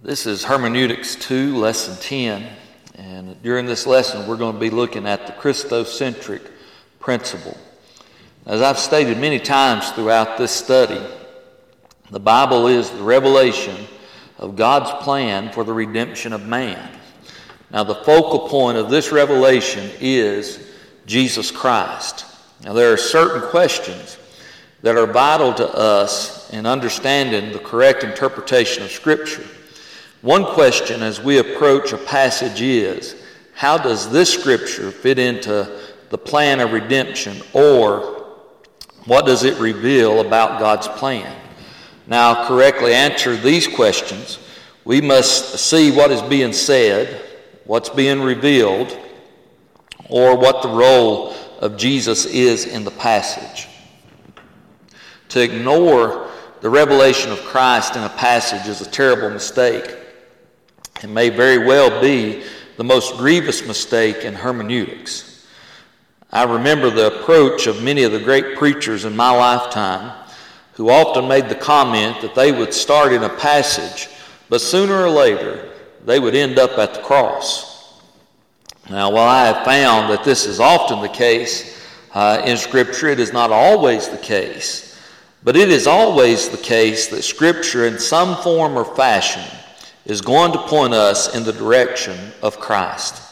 This is Hermeneutics 2, Lesson 10, and during this lesson we're going to be looking at the Christocentric principle. As I've stated many times throughout this study, the Bible is the revelation of God's plan for the redemption of man. Now, the focal point of this revelation is Jesus Christ. Now, there are certain questions that are vital to us in understanding the correct interpretation of Scripture. One question as we approach a passage is, how does this Scripture fit into the plan of redemption, or what does it reveal about God's plan? Now, correctly answer these questions, we must see what is being said, what's being revealed, or what the role of Jesus is in the passage. To ignore the revelation of Christ in a passage is a terrible mistake. It may very well be the most grievous mistake in hermeneutics. I remember the approach of many of the great preachers in my lifetime who often made the comment that they would start in a passage, but sooner or later they would end up at the cross. Now, while I have found that this is often the case in Scripture, it is not always the case. But it is always the case that Scripture in some form or fashion is going to point us in the direction of Christ.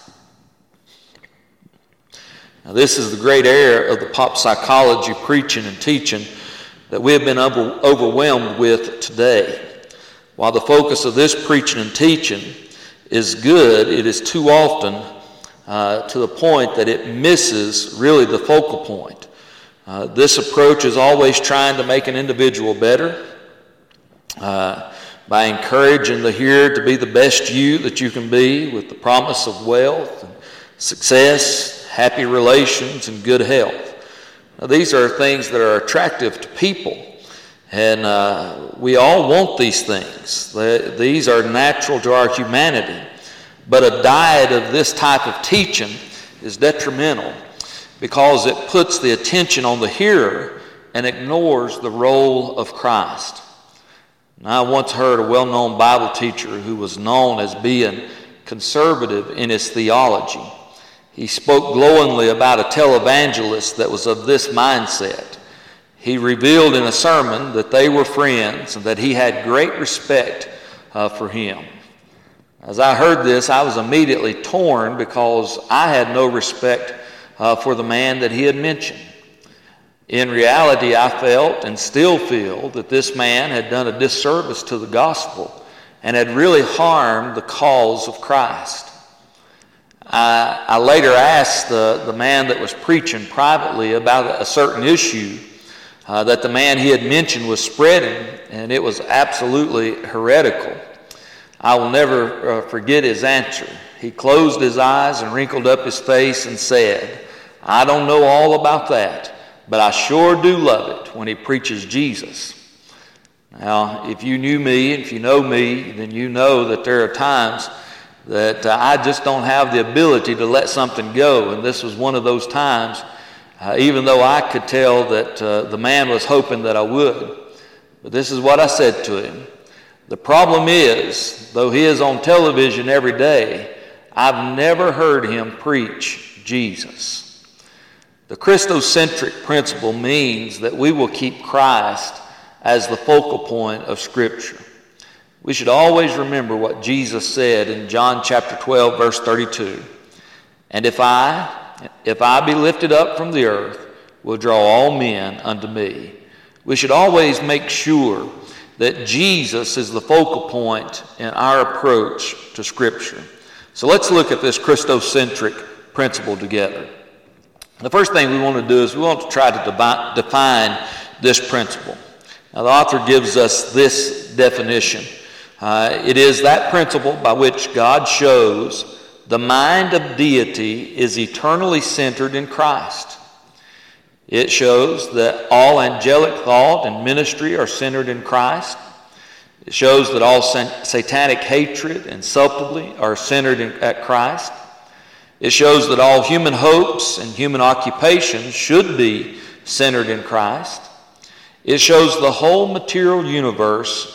Now, this is the great error of the pop psychology preaching and teaching that we have been overwhelmed with today. While the focus of this preaching and teaching is good, it is too often to the point that it misses really the focal point. This approach is always trying to make an individual better by encouraging the hearer to be the best you that you can be, with the promise of wealth and success, happy relations, and good health. Now, these are things that are attractive to people, and we all want these things. These are natural to our humanity, but a diet of this type of teaching is detrimental because it puts the attention on the hearer and ignores the role of Christ. Now, I once heard a well-known Bible teacher who was known as being conservative in his theology. He spoke glowingly about a televangelist that was of this mindset. He revealed in a sermon that they were friends and that he had great respect for him. As I heard this, I was immediately torn because I had no respect for the man that he had mentioned. In reality, I felt and still feel that this man had done a disservice to the gospel and had really harmed the cause of Christ. I later asked the man that was preaching privately about a certain issue that the man he had mentioned was spreading, and it was absolutely heretical. I will never forget his answer. He closed his eyes and wrinkled up his face and said, "I don't know all about that, but I sure do love it when he preaches Jesus." Now, if you knew me, if you know me, then you know that there are times that I just don't have the ability to let something go. And this was one of those times, even though I could tell that the man was hoping that I would. But this is what I said to him. The problem is, though he is on television every day, I've never heard him preach Jesus. The Christocentric principle means that we will keep Christ as the focal point of Scripture. We should always remember what Jesus said in John chapter 12, verse 32. "And if I be lifted up from the earth, will draw all men unto me." We should always make sure that Jesus is the focal point in our approach to Scripture. So let's look at this Christocentric principle together. The first thing we want to do is we want to try to define this principle. Now, the author gives us this definition. It is that principle by which God shows the mind of deity is eternally centered in Christ. It shows that all angelic thought and ministry are centered in Christ. It shows that all satanic hatred and subtlety are centered at Christ. It shows that all human hopes and human occupations should be centered in Christ. It shows the whole material universe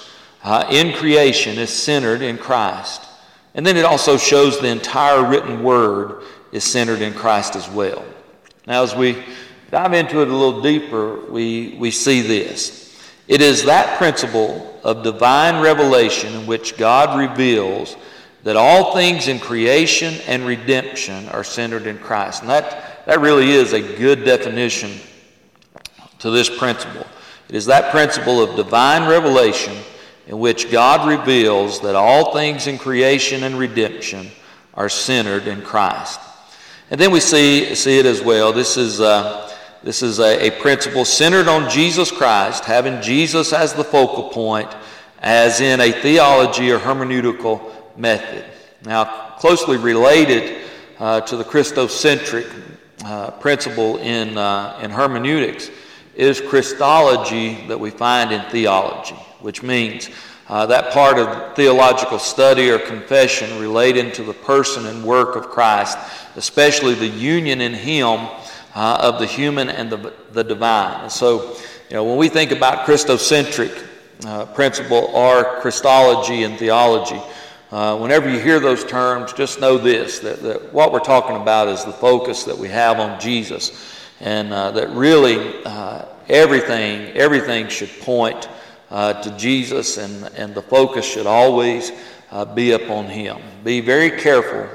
in creation is centered in Christ. And then it also shows the entire written word is centered in Christ as well. Now, as we dive into it a little deeper, we see this. It is that principle of divine revelation in which God reveals that all things in creation and redemption are centered in Christ. And that really is a good definition to this principle. It is that principle of divine revelation in which God reveals that all things in creation and redemption are centered in Christ. And then we see it as well. This is a principle centered on Jesus Christ, having Jesus as the focal point, as in a theology or hermeneutical method. Now, closely related to the Christocentric principle in hermeneutics is Christology that we find in theology, which means that part of theological study or confession relating to the person and work of Christ, especially the union in Him of the human and the divine. And so, when we think about Christocentric principle or Christology and theology, whenever you hear those terms, just know this, that what we're talking about is the focus that we have on Jesus, and that really everything should point to Jesus, and the focus should always be upon Him. Be very careful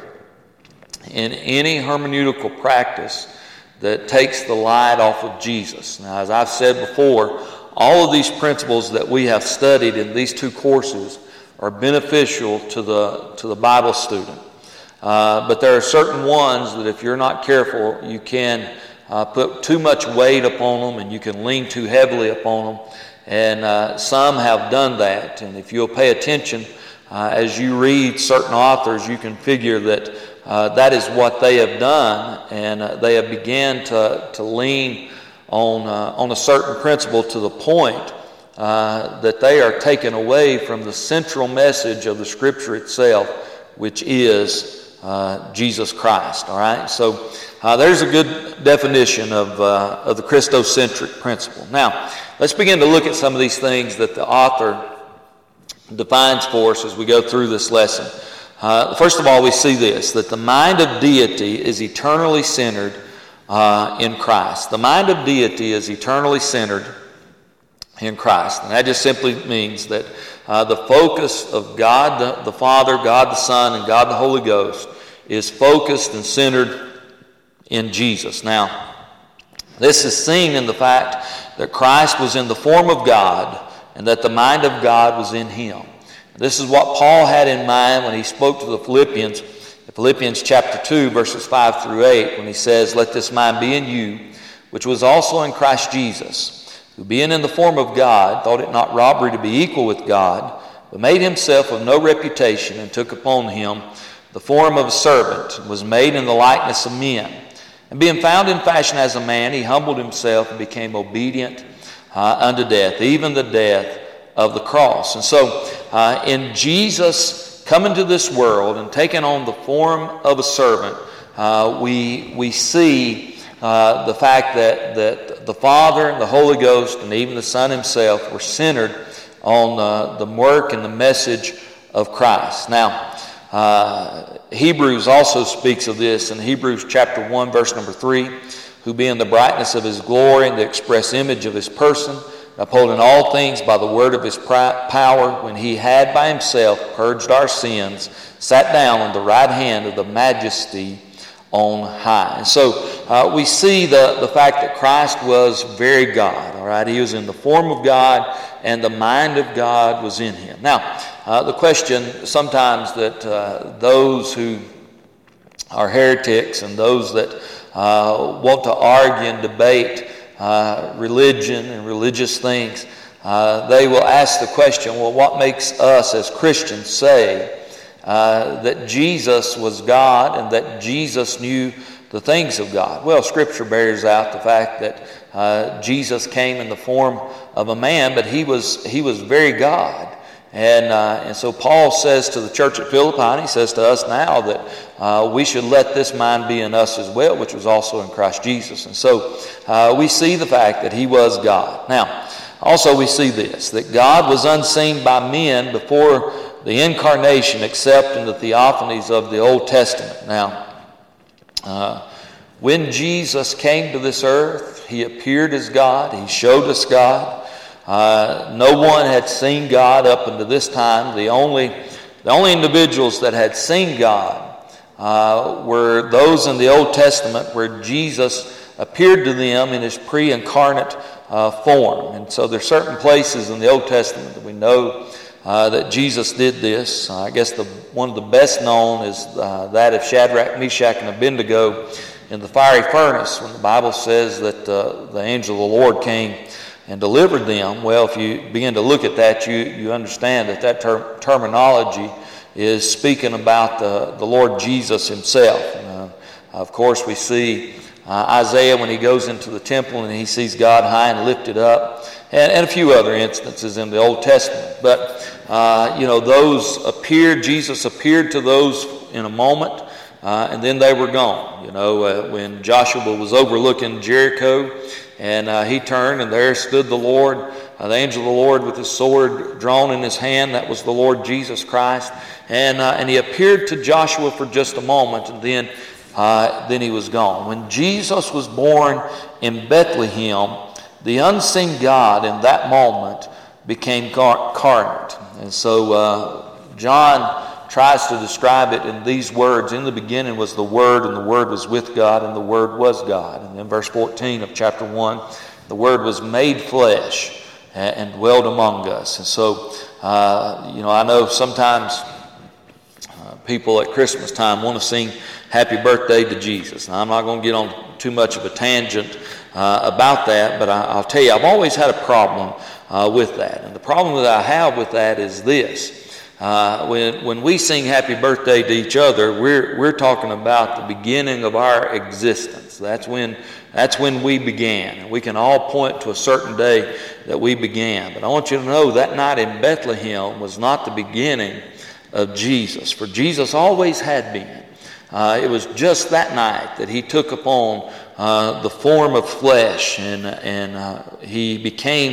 in any hermeneutical practice that takes the light off of Jesus. Now, as I've said before, all of these principles that we have studied in these two courses are beneficial to the Bible student. But there are certain ones that if you're not careful, you can put too much weight upon them, and you can lean too heavily upon them. And some have done that. And if you'll pay attention, as you read certain authors, you can figure that that is what they have done, and they have began to lean on a certain principle to the point that they are taken away from the central message of the Scripture itself, which is Jesus Christ. All right, so there's a good definition of the Christocentric principle. Now, let's begin to look at some of these things that the author defines for us as we go through this lesson. First of all, we see this, that the mind of deity is eternally centered in Christ. The mind of deity is eternally centered in Christ. And that just simply means that the focus of God the Father, God the Son, and God the Holy Ghost is focused and centered in Jesus. Now, this is seen in the fact that Christ was in the form of God and that the mind of God was in Him. This is what Paul had in mind when he spoke to the Philippians, Philippians chapter 2, verses 5 through 8, when he says, "Let this mind be in you, which was also in Christ Jesus, who being in the form of God, thought it not robbery to be equal with God, but made himself of no reputation, and took upon him the form of a servant, and was made in the likeness of men. And being found in fashion as a man, he humbled himself and became obedient unto death, even the death of the cross." And so, in Jesus coming to this world and taking on the form of a servant, we see the fact that the Father and the Holy Ghost and even the Son Himself were centered on the work and the message of Christ. Now, Hebrews also speaks of this in Hebrews chapter 1, verse number 3, "Who being the brightness of His glory and the express image of His person, upholding all things by the word of His power, when He had by Himself purged our sins, sat down on the right hand of the Majesty on high." And so we see the fact that Christ was very God. All right, He was in the form of God, and the mind of God was in Him. Now, the question sometimes that those who are heretics and those that want to argue and debate religion and religious things, they will ask the question, well, what makes us as Christians say that Jesus was God and that Jesus knew the things of God? Well, Scripture bears out the fact that Jesus came in the form of a man, but he was very God. And so Paul says to the church at Philippi, and he says to us now that we should let this mind be in us as well, which was also in Christ Jesus. And so we see the fact that He was God. Now, Also we see this, that God was unseen by men before the incarnation except in the theophanies of the Old Testament. Now, when Jesus came to this earth, he appeared as God. He showed us God. No one had seen God up until this time. The only individuals that had seen God were those in the Old Testament where Jesus appeared to them in his pre-incarnate form. And so there's certain places in the Old Testament that we know that Jesus did this. I guess one of the best known is that of Shadrach, Meshach, and Abednego in the fiery furnace, when the Bible says that the angel of the Lord came and delivered them. Well, if you begin to look at that, you understand that terminology is speaking about the Lord Jesus himself. Of course, we see Isaiah when he goes into the temple and he sees God high and lifted up, and a few other instances in the Old Testament. But, Jesus appeared to those in a moment, and then they were gone. When Joshua was overlooking Jericho, and he turned, and there stood the Lord, the angel of the Lord with his sword drawn in his hand. That was the Lord Jesus Christ. And he appeared to Joshua for just a moment, and then he was gone. When Jesus was born in Bethlehem, the unseen God in that moment became incarnate. And so John tries to describe it in these words. In the beginning was the Word, and the Word was with God, and the Word was God. And then verse 14 of chapter 1, the Word was made flesh and dwelled among us. And so, I know sometimes people at Christmas time want to sing Happy Birthday to Jesus. Now, I'm not going to get on too much of a tangent about that, but I'll tell you, I've always had a problem with that. And the problem that I have with that is this. When we sing Happy Birthday to each other, we're talking about the beginning of our existence. That's when we began. We can all point to a certain day that we began. But I want you to know that night in Bethlehem was not the beginning of Jesus, for Jesus always had been. It was just that night that he took upon the form of flesh, and he became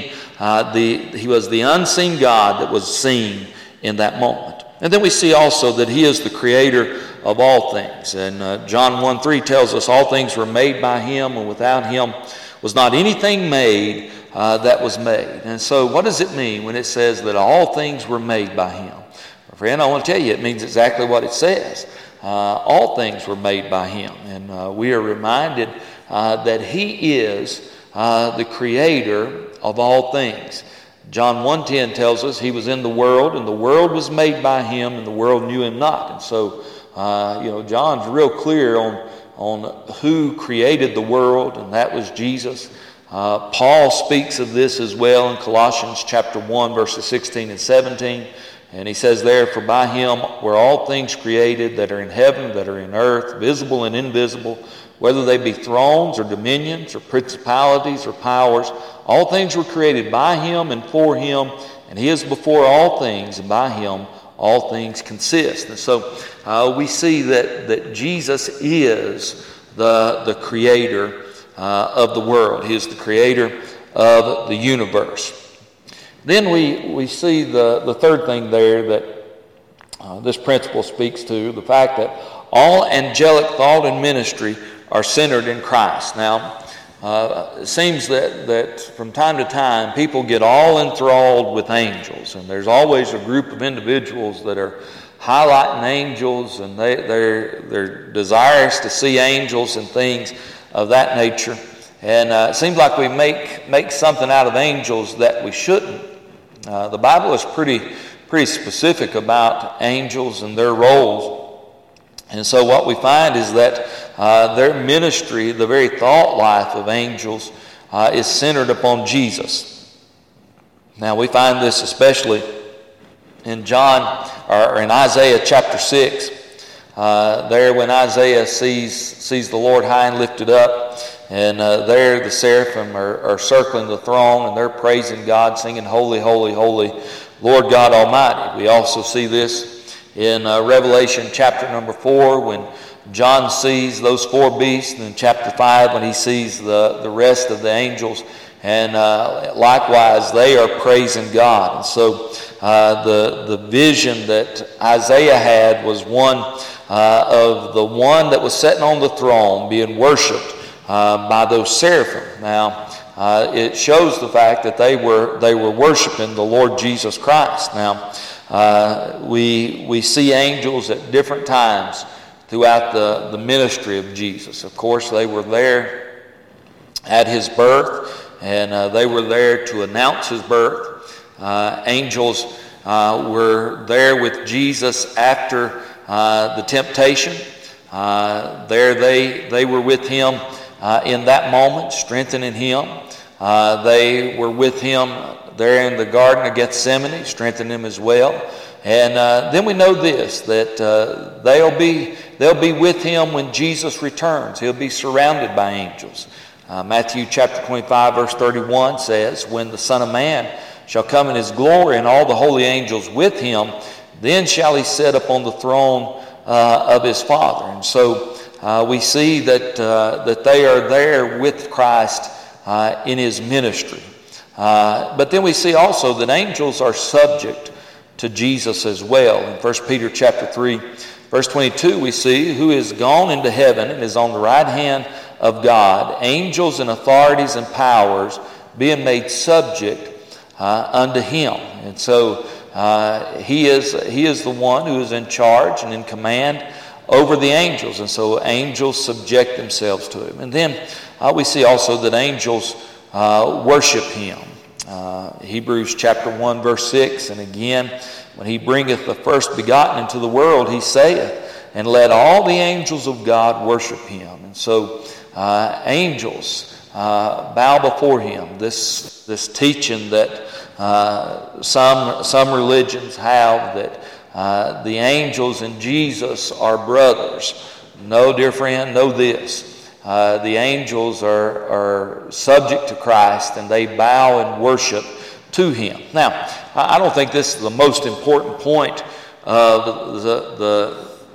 he was the unseen God that was seen in that moment. And then we see also that he is the creator of all things. And John 1:3 tells us all things were made by him, and without him was not anything made that was made. And so what does it mean when it says that all things were made by him? Friend, I want to tell you, it means exactly what it says. All things were made by him. And we are reminded that he is the creator of all things. John 1:10 tells us he was in the world, and the world was made by him, and the world knew him not. And so, John's real clear on who created the world, and that was Jesus. Paul speaks of this as well in Colossians chapter 1, verses 16 and 17. And he says there, for by him were all things created that are in heaven, that are in earth, visible and invisible, whether they be thrones or dominions or principalities or powers. All things were created by him and for him, and he is before all things, and by him all things consist. And so we see that Jesus is the creator of the world. He is the creator of the universe. Then we see the third thing there that this principle speaks to, the fact that all angelic thought and ministry are centered in Christ. Now, it seems that from time to time people get all enthralled with angels, and there's always a group of individuals that are highlighting angels, and they're desirous to see angels and things of that nature. And it seems like we make something out of angels that we shouldn't. The Bible is pretty specific about angels and their roles. And so what we find is that their ministry, the very thought life of angels, is centered upon Jesus. Now we find this especially in Isaiah chapter 6. There when Isaiah sees the Lord high and lifted up, and there the seraphim are circling the throne, and they're praising God, singing, Holy, Holy, Holy, Lord God Almighty. We also see this in Revelation chapter number 4, when John sees those 4 beasts, and in chapter 5 when he sees the rest of the angels, and likewise they are praising God. And so the vision that Isaiah had was one of the one that was sitting on the throne being worshipped by those seraphim. Now, it shows the fact that they were worshiping the Lord Jesus Christ. Now, we see angels at different times throughout the ministry of Jesus. Of course, they were there at his birth, and they were there to announce his birth. Angels were there with Jesus after the temptation. There they were with him in that moment, strengthening him. They were with him there in the Garden of Gethsemane, strengthening him as well. And then we know this, that they'll be with him when Jesus returns. He'll be surrounded by angels. Matthew chapter 25 verse 31 says, "When the Son of Man shall come in his glory and all the holy angels with him, then shall he sit upon the throne of his Father." And so we see that they are there with Christ in his ministry. But then we see also that angels are subject to Jesus as well. In 1 Peter chapter 3 verse 22 we see, "Who is gone into heaven and is on the right hand of God, angels and authorities and powers being made subject unto him." And so he is the one who is in charge and in command over the angels. And so angels subject themselves to him. And then we see also that angels worship him. Hebrews chapter 1 verse 6, "And again, when he bringeth the first begotten into the world, he saith, and let all the angels of God worship him." And so angels bow before him. This teaching that some religions have, that the angels and Jesus are brothers. No, dear friend, know this. The angels are subject to Christ, and they bow and worship to him. Now, I don't think this is the most important point of the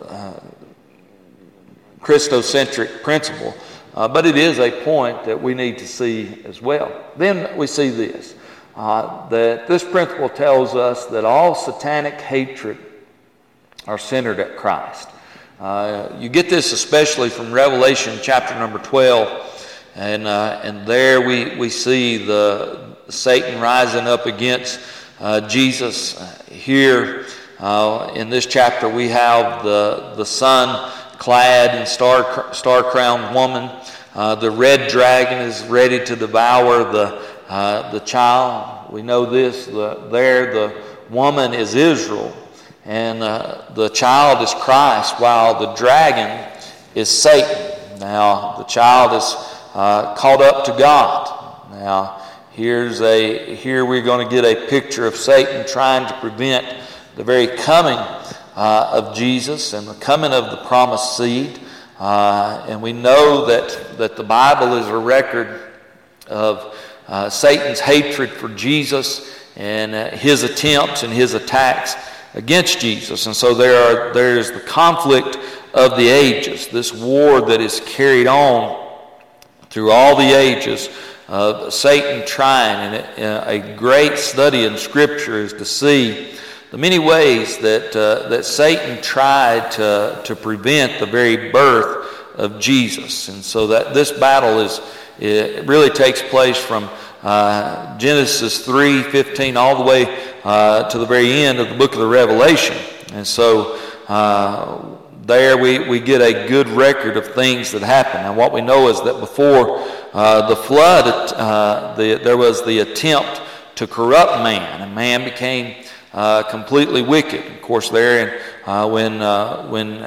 Christocentric principle, but it is a point that we need to see as well. Then we see this, that this principle tells us that all satanic hatred are centered at Christ. You get this especially from Revelation chapter number 12, and there we see the Satan rising up against Jesus. Here in this chapter we have the sun clad and star crowned woman. The red dragon is ready to devour the child. We know this. The woman is Israel, and the child is Christ, while the dragon is Satan. Now, the child is caught up to God. Now, here we're going to get a picture of Satan trying to prevent the very coming of Jesus and the coming of the promised seed. And we know that the Bible is a record of Satan's hatred for Jesus and his attempts and his attacks against Jesus. And so there is the conflict of the ages, this war that is carried on through all the ages of Satan trying. And a great study in Scripture is to see the many ways that Satan tried to prevent the very birth of Jesus. And so that this battle it really takes place from Genesis 3:15 all the way to the very end of the book of the Revelation. And so there we get a good record of things that happen. Now what we know is that before the flood, there was the attempt to corrupt man, and man became completely wicked. Of course, there when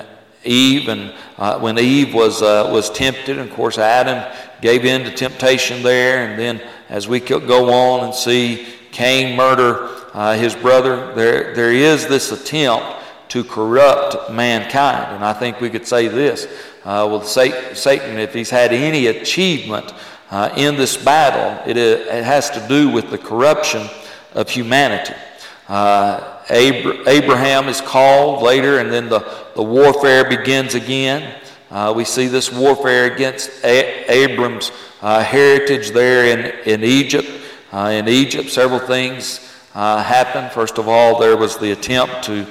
Eve was tempted, and of course Adam gave in to temptation there, and then as we go on and see Cain murder his brother, there is this attempt to corrupt mankind. And I think we could say this, with Satan, if he's had any achievement in this battle, it has to do with the corruption of humanity. Abraham is called later, and then the warfare begins again. We see this warfare against Abram's heritage there in Egypt. In Egypt, several things happened. First of all, there was the attempt to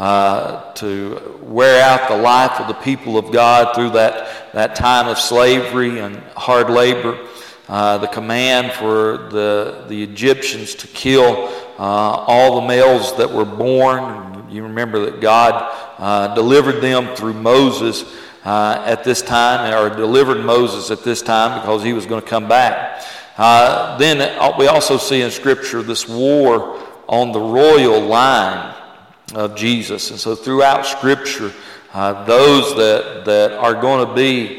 wear out the life of the people of God through that time of slavery and hard labor. The command for the Egyptians to kill all the males that were born. You remember that God delivered them through Moses at this time, or delivered Moses at this time because he was going to come back. Then we also see in Scripture this war on the royal line of Jesus. And so throughout Scripture, those that are going to be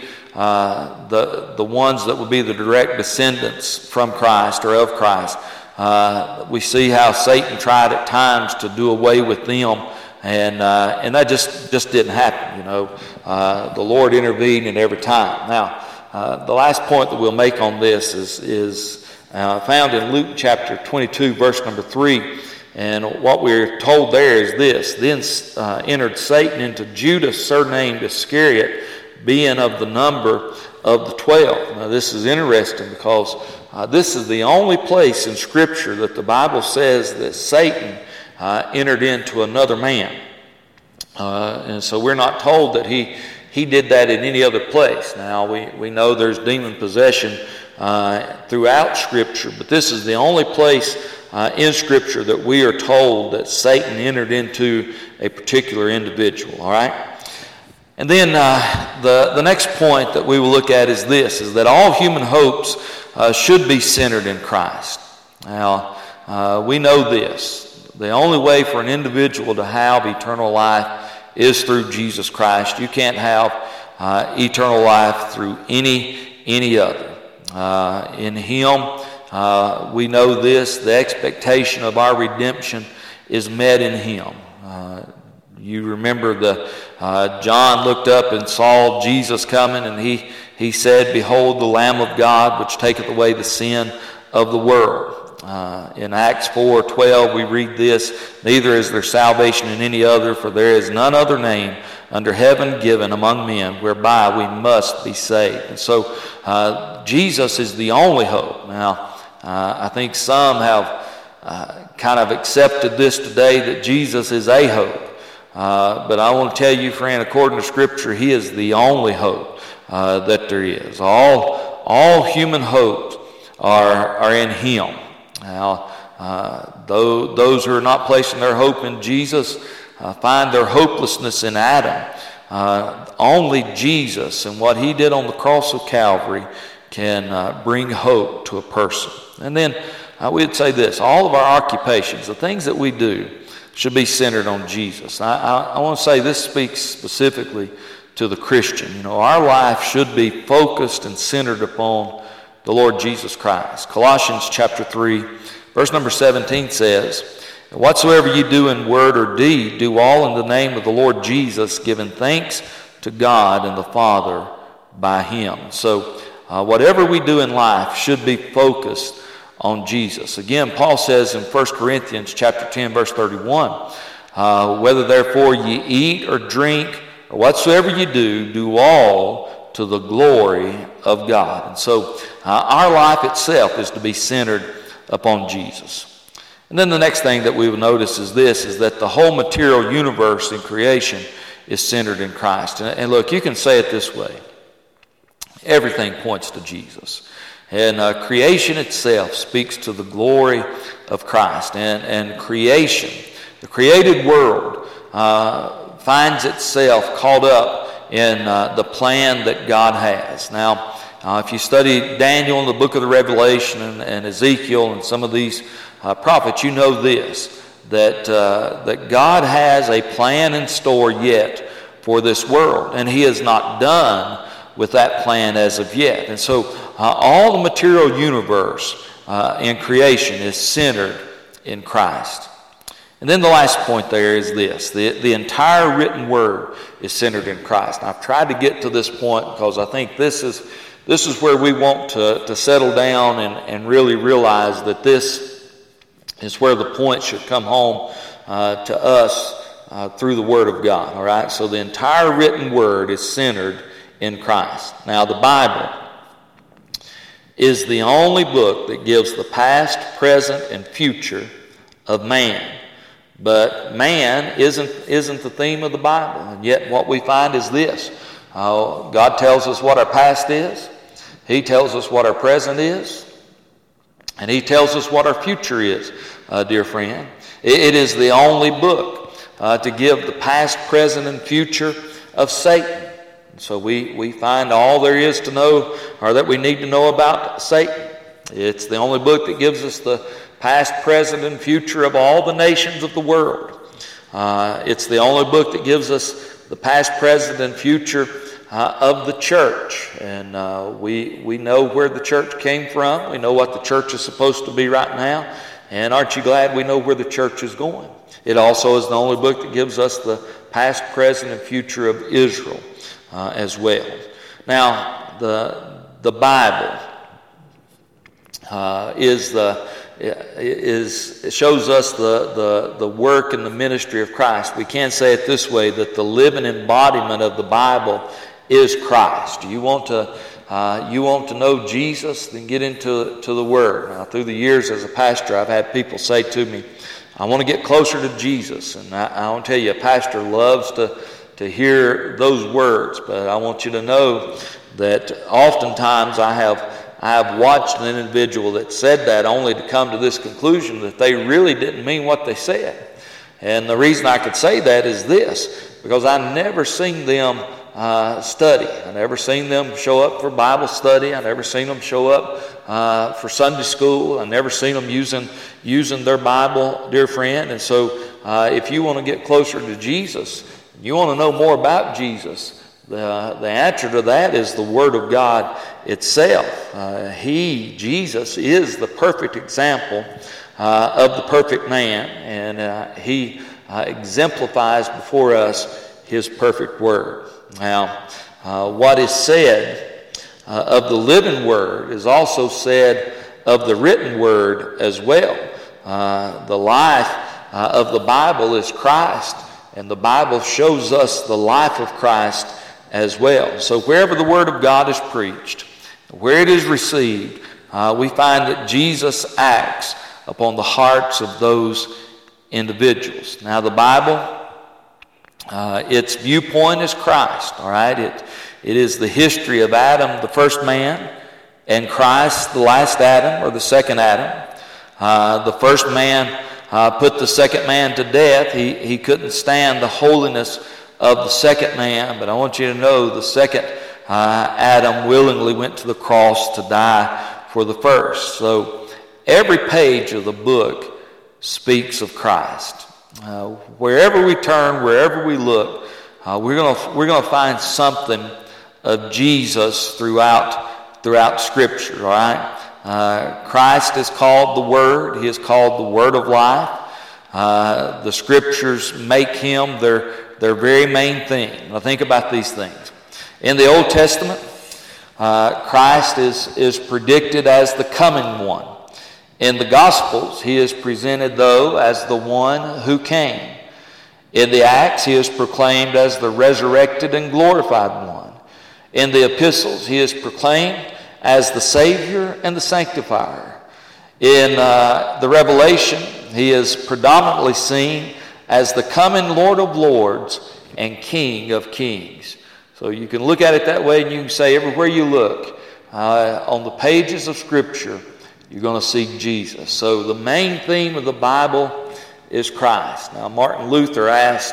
the ones that will be the direct descendants from Christ or of Christ, we see how Satan tried at times to do away with them, and that just didn't happen. The Lord intervened in every time. Now, the last point that we'll make on this is found in Luke chapter 22, verse number 3. And what we're told there is this: Then entered Satan into Judas, surnamed Iscariot, being of the number of the 12. Now this is interesting because this is the only place in Scripture that the Bible says that Satan entered into another man. And so we're not told that he did that in any other place. Now we know there's demon possession throughout Scripture, but this is the only place in Scripture that we are told that Satan entered into a particular individual. All right. And then the next point that we will look at is this: is that all human hopes should be centered in Christ. Now we know this: the only way for an individual to have eternal life is through Jesus Christ. You can't have eternal life through any other. In Him, we know this: the expectation of our redemption is met in Him. You remember John looked up and saw Jesus coming, and he said, "Behold the Lamb of God, which taketh away the sin of the world." In Acts 4:12 we read this: "Neither is there salvation in any other, for there is none other name under heaven given among men whereby we must be saved." And so Jesus is the only hope. Now I think some have kind of accepted this today, that Jesus is a hope. But I want to tell you, friend, according to Scripture, He is the only hope that there is. All human hopes are in Him. Now, those who are not placing their hope in Jesus find their hopelessness in Adam. Only Jesus and what He did on the cross of Calvary can bring hope to a person. And then we'd say this: all of our occupations, the things that we do, should be centered on Jesus. I want to say this speaks specifically to the Christian. Our life should be focused and centered upon the Lord Jesus Christ. Colossians chapter 3, verse number 17 says, "Whatsoever you do in word or deed, do all in the name of the Lord Jesus, giving thanks to God and the Father by Him." So whatever we do in life should be focused on Jesus. Again, Paul says in 1 Corinthians chapter 10, verse 31, "Whether therefore ye eat or drink, or whatsoever you do all to the glory of God." And so our life itself is to be centered upon Jesus. And then the next thing that we will notice is this: is that the whole material universe in creation is centered in Christ. And look, you can say it this way: everything points to Jesus. And creation itself speaks to the glory of Christ. And creation, the created world, finds itself caught up in the plan that God has. Now, if you study Daniel and the book of the Revelation and Ezekiel and some of these prophets, you know this, that God has a plan in store yet for this world. And He is not done with that plan as of yet. And so all the material universe in creation is centered in Christ. And then the last point there is this: the entire written word is centered in Christ. And I've tried to get to this point because I think this is where we want to settle down and really realize that this is where the point should come home to us through the Word of God. All right? So the entire written word is centered in Christ. Now, the Bible is the only book that gives the past, present, and future of man. But man isn't the theme of the Bible. And yet what we find is this. God tells us what our past is. He tells us what our present is. And He tells us what our future is, dear friend. It is the only book to give the past, present, and future of Satan. So we find all there is to know, or that we need to know about Satan. It's the only book that gives us the past, present, and future of all the nations of the world. It's the only book that gives us the past, present, and future of the church. And we know where the church came from. We know what the church is supposed to be right now. And aren't you glad we know where the church is going? It also is the only book that gives us the past, present, and future of Israel as well. Now, the Bible shows us the work and the ministry of Christ. We can say it this way, that the living embodiment of the Bible is Christ. You want to know Jesus, then get into the Word. Now, through the years as a pastor, I've had people say to me, I want to get closer to Jesus. And I want to tell you, a pastor loves to hear those words, but I want you to know that oftentimes I have watched an individual that said that only to come to this conclusion that they really didn't mean what they said. And the reason I could say that is this, because I never seen them study. I never seen them show up for Bible study. I never seen them show up for Sunday school. I never seen them using their Bible, dear friend. And so if you want to get closer to Jesus, you want to know more about Jesus, the answer to that is the Word of God itself. Jesus, is the perfect example of the perfect man, and He exemplifies before us His perfect Word. Now, what is said of the living Word is also said of the written Word as well. The life of the Bible is Christ, and the Bible shows us the life of Christ as well. So wherever the Word of God is preached, where it is received, we find that Jesus acts upon the hearts of those individuals. Now, the Bible, its viewpoint is Christ, all right? It is the history of Adam, the first man, and Christ, the last Adam, or the second Adam. The first man put the second man to death. He couldn't stand the holiness of the second man, but I want you to know the second Adam willingly went to the cross to die for the first. So every page of the book speaks of Christ. Wherever we turn, wherever we look, we're gonna find something of Jesus throughout Scripture. All right, Christ is called the Word. He is called the Word of life. The Scriptures make Him their very main thing. Now think about these things. In the Old Testament, Christ is predicted as the coming one. In the Gospels, He is presented, though, as the one who came. In the Acts, He is proclaimed as the resurrected and glorified one. In the Epistles, He is proclaimed as the Savior and the Sanctifier. In the Revelation, He is predominantly seen as the coming Lord of Lords and King of Kings. So you can look at it that way, and you can say everywhere you look, on the pages of Scripture, you're going to see Jesus. So the main theme of the Bible is Christ. Now, Martin Luther asked,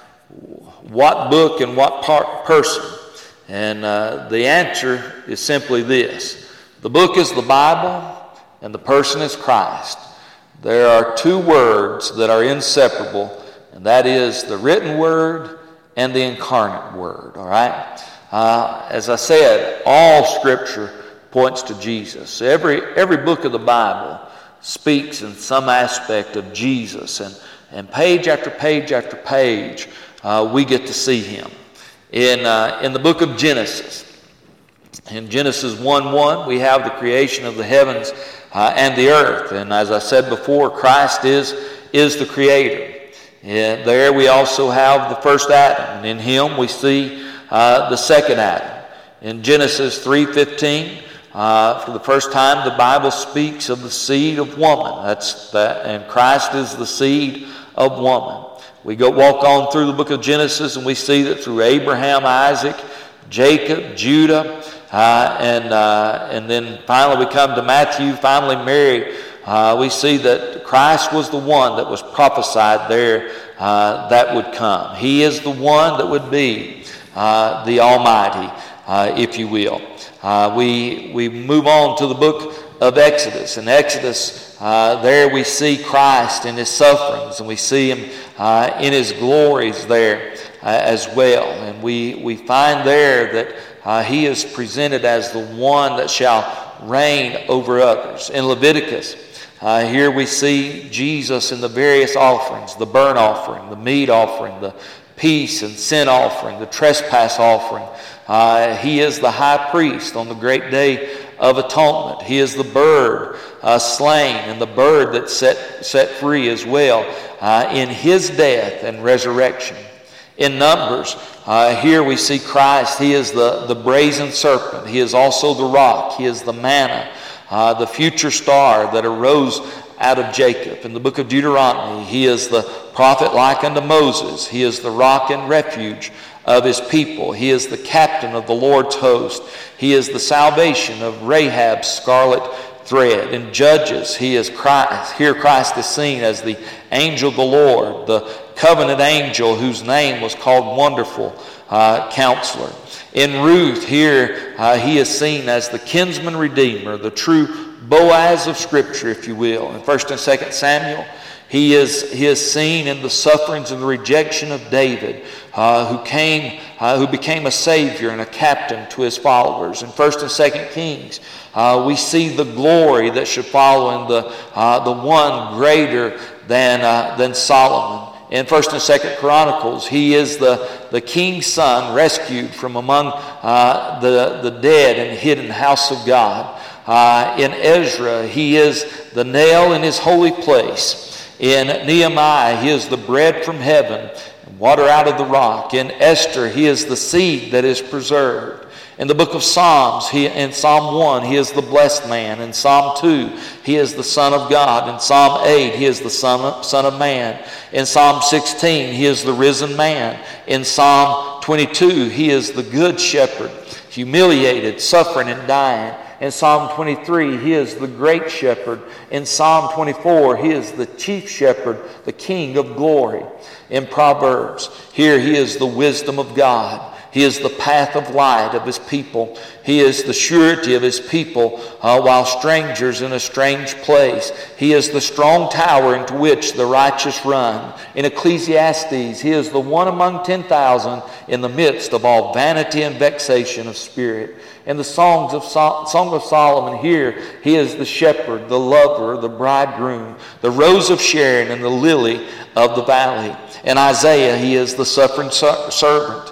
what book and what person? And the answer is simply this. The book is the Bible, and the person is Christ. There are two words that are inseparable, and that is the written Word and the incarnate Word. All right? As I said, all Scripture points to Jesus. Every book of the Bible speaks in some aspect of Jesus, and page after page after page, we get to see Him. In the book of Genesis, in Genesis 1:1, we have the creation of the heavens and the earth, and as I said before, Christ is the Creator. And there we also have the first Adam, and in Him we see the second Adam. In Genesis 3:15, for the first time, the Bible speaks of the seed of woman. And Christ is the seed of woman. We walk on through the book of Genesis, and we see that through Abraham, Isaac, Jacob, Judah, and then finally we come to Matthew, finally Mary. We see that Christ was the one that was prophesied there that would come. He is the one that would be the Almighty, if you will. We move on to the book of Exodus. In Exodus, there we see Christ in his sufferings, and we see him in his glories there as well. And we find there that he is presented as the one that shall reign over others. In Leviticus, here we see Jesus in the various offerings, the burnt offering, the meat offering, the peace and sin offering, the trespass offering. He is the high priest on the great day of atonement. He is the bird slain, and the bird that's set free as well in his death and resurrection. In Numbers, here we see Christ. He is the brazen serpent. He is also the rock. He is the manna, the future star that arose out of Jacob. In the book of Deuteronomy, he is the prophet like unto Moses. He is the rock and refuge of his people. He is the captain of the Lord's host. He is the salvation of Rahab's scarlet thread. In Judges, he is Christ. Here Christ is seen as the angel of the Lord, the covenant angel whose name was called Wonderful Counselor. In Ruth, here he is seen as the kinsman redeemer, the true Boaz of Scripture, if you will. In 1 and 2 Samuel, he is seen in the sufferings and the rejection of David, who became a savior and a captain to his followers. In 1 and 2 Kings, we see the glory that should follow in the one greater than Solomon. In 1 and 2 Chronicles, he is the king's son rescued from among the dead and hidden house of God. In Ezra, he is the nail in his holy place. In Nehemiah, he is the bread from heaven and water out of the rock. In Esther, he is the seed that is preserved. In the book of Psalms, in Psalm 1, he is the blessed man. In Psalm 2, he is the Son of God. In Psalm 8, he is the Son of Man. In Psalm 16, he is the risen man. In Psalm 22, he is the good shepherd, humiliated, suffering, and dying. In Psalm 23, he is the great shepherd. In Psalm 24, he is the chief shepherd, the king of glory. In Proverbs, here he is the wisdom of God. He is the path of light of his people. He is the surety of his people while strangers in a strange place. He is the strong tower into which the righteous run. In Ecclesiastes, he is the one among 10,000 in the midst of all vanity and vexation of spirit. In the Song of Solomon, here he is the shepherd, the lover, the bridegroom, the rose of Sharon, and the lily of the valley. In Isaiah, he is the suffering servant.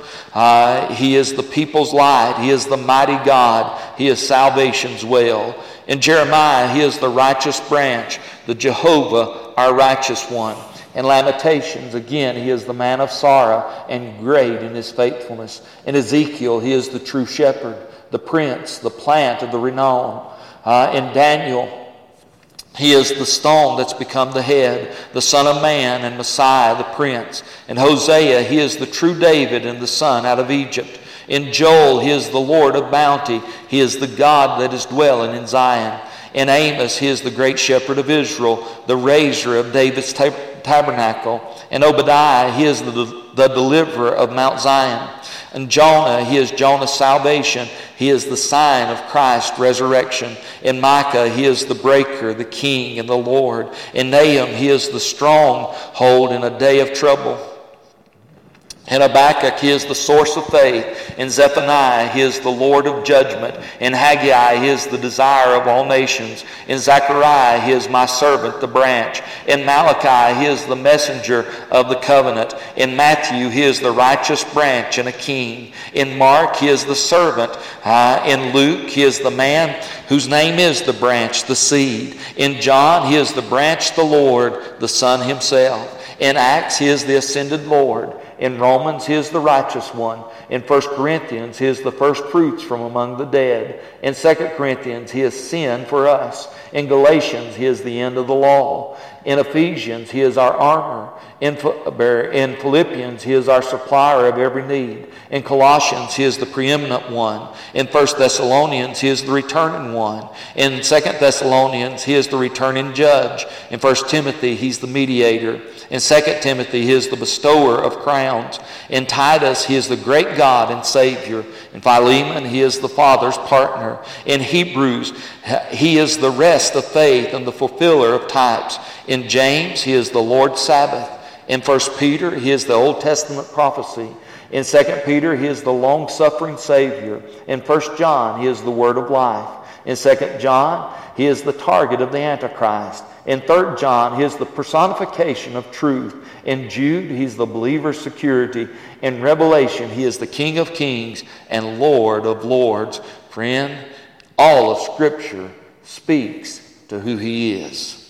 He is the people's light. He is the mighty God. He is salvation's well. In Jeremiah, he is the righteous branch, the Jehovah, our righteous one. In Lamentations, again, he is the man of sorrow and great in his faithfulness. In Ezekiel, he is the true shepherd, the prince, the plant of the renown. In Daniel, he is the stone that's become the head, the Son of Man and Messiah, the Prince. In Hosea, he is the true David and the son out of Egypt. In Joel, he is the Lord of bounty. He is the God that is dwelling in Zion. In Amos, he is the great shepherd of Israel, the raiser of David's tabernacle. In Obadiah, he is the deliverer of Mount Zion. In Jonah, he is Jonah's salvation. He is the sign of Christ's resurrection. In Micah, he is the breaker, the king, and the Lord. In Nahum, he is the stronghold in a day of trouble. In Habakkuk, he is the source of faith. In Zephaniah, he is the Lord of judgment. In Haggai, he is the desire of all nations. In Zechariah, he is my servant, the branch. In Malachi, he is the messenger of the covenant. In Matthew, he is the righteous branch and a king. In Mark, he is the servant. In Luke, he is the man whose name is the branch, the seed. In John, he is the branch, the Lord, the Son himself. In Acts, he is the ascended Lord. In Romans, he is the righteous one. In 1 Corinthians, he is the first fruits from among the dead. In 2 Corinthians, he is sin for us. In Galatians, he is the end of the law. In Ephesians, he is our armor. In Philippians, he is our supplier of every need. In Colossians, he is the preeminent one. In 1 Thessalonians, he is the returning one. In 2 Thessalonians, he is the returning judge. In 1 Timothy, he's the mediator. In 2 Timothy, he is the bestower of crowns. In Titus, he is the great God and Savior. In Philemon, he is the Father's partner. In Hebrews, he is the rest of faith and the fulfiller of types. In James, he is the Lord's Sabbath. In 1 Peter, he is the Old Testament prophecy. In 2 Peter, he is the long-suffering Savior. In 1 John, he is the Word of life. In 2 John, he is the target of the Antichrist. In 3 John, he is the personification of truth. In Jude, he's the believer's security. In Revelation, he is the King of kings and Lord of lords. Friend, all of Scripture speaks to who he is.